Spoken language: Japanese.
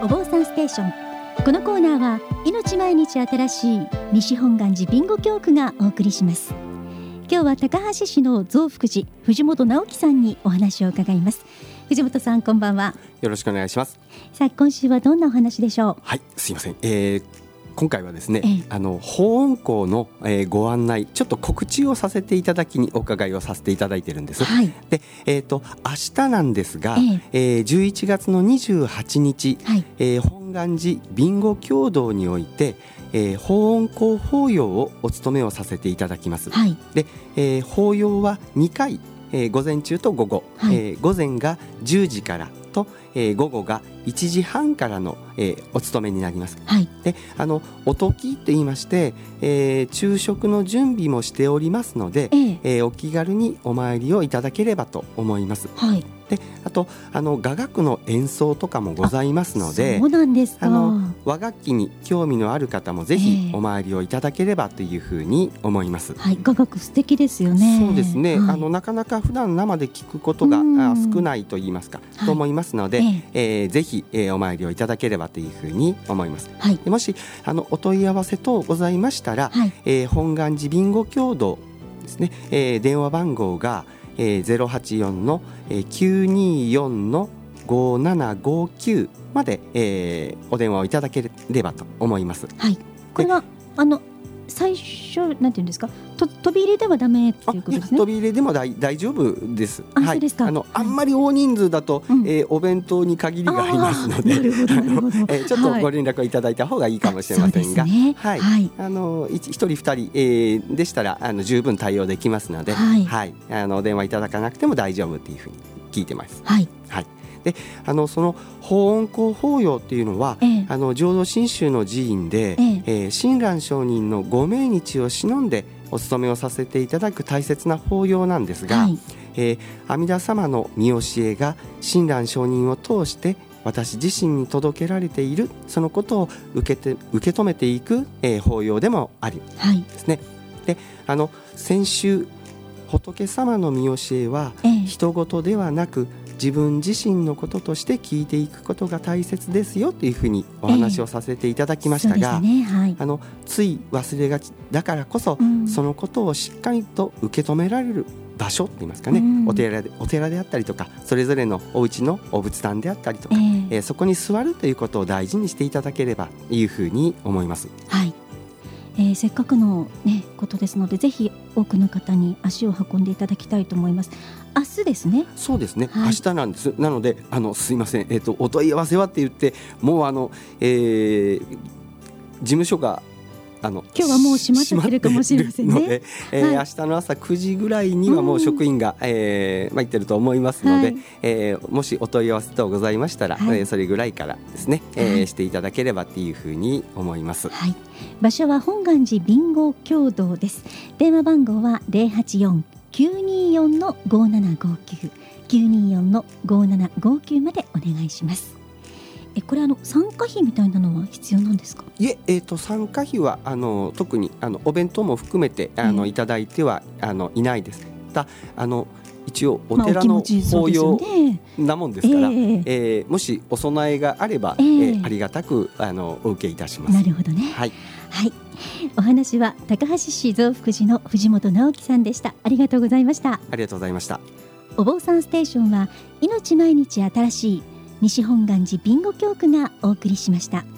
お坊さんステーション。このコーナーは命毎日新しい西本願寺備後教区がお送りします。今日は高橋市の増福寺藤本直樹さんにお話を伺います。藤本さん、こんばんは。 よろしくお願いします。 さあ、今週はどんなお話でしょう？ はい、すいません。今回はですね、法恩講の、ご案内、ちょっと告知をさせていただきにお伺いをさせていただいているんです。 はい、 で、明日なんですが、11月の28日、はい、本願寺備後共同において、法恩講法要をお務めをさせていただきます。はい、で、法要は2回、午前中と午後、はい、午前が10時からと、午後が1時半からの、お勤めになります。はい、で、おときと言いまして、昼食の準備もしておりますので、お気軽にお参りをいただければと思います。はい、で、あと雅楽の演奏とかもございますので、 そうなんですか。 和楽器に興味のある方もぜひお参りをいただければというふうに思います。 はい、雅楽素敵ですよね。 そうですね、 はい、 なかなか普段生で聞くことが少ないと言いますか、と思いますので、ぜひ、お参りをいただければというふうに思います。はい、もしお問い合わせ等ございましたら、はい、本願寺備後共同ですね、電話番号が、084の、924の5759まで、お電話をいただければと思います。はい、 これは最初なんていうんですか、飛び入れではダメっていうことですね。 飛び入れでも大丈夫です。 あ、そうですか。 あんまり大人数だと、お弁当に限りがありますので、ちょっとご連絡をいただいた方がいいかもしれませんが、1人2人、でしたら十分対応できますので、お電話いただかなくても大丈夫というふうに聞いてます。はい、はい。で、その法恩講法要っていうのは、浄土真宗の寺院で、親鸞上人のご命日を忍んでお勤めをさせていただく大切な法要なんですが、阿弥陀様の御教えが親鸞上人を通して私自身に届けられている、そのことを受け止めていく、法要でもありですね。で、先週仏様の御教えは、人事ではなく自分自身のこととして聞いていくことが大切ですよというふうにお話をさせていただきましたが、つい忘れがちだからこそ、そのことをしっかりと受け止められる場所って言いますかね、お寺であったりとか、それぞれのお家のお仏壇であったりとか、そこに座るということを大事にしていただければというふうに思います。はい、 せっかくの、ことですので、ぜひ多くの方に足を運んでいただきたいと思います。明日ですね。 そうですね、明日なんです。なのですいません、お問い合わせはって言ってもう事務所が今日はもう閉まっちゃってるかもしれませんね。 明日の朝9時ぐらいにはもう職員が、入ってると思いますので、もしお問い合わせ等ございましたら、それぐらいからですね、していただければっていうふうに思います。はい、 場所は本願寺備後共同です。電話番号は084-924の5759 924の5759までお願いします。これ参加費みたいなのは必要なんですか？ いえ、参加費は特にお弁当も含めていただいてはいないです。一応お寺の法要なもんですから、もしお供えがあれば、ありがたくお受けいたします。 なるほどね。はい、はい、お話は高橋市増福寺の藤本直樹さんでした。ありがとうございました。 ありがとうございました。 お坊さんステーションは命毎日新しい西本願寺備後教区がお送りしました。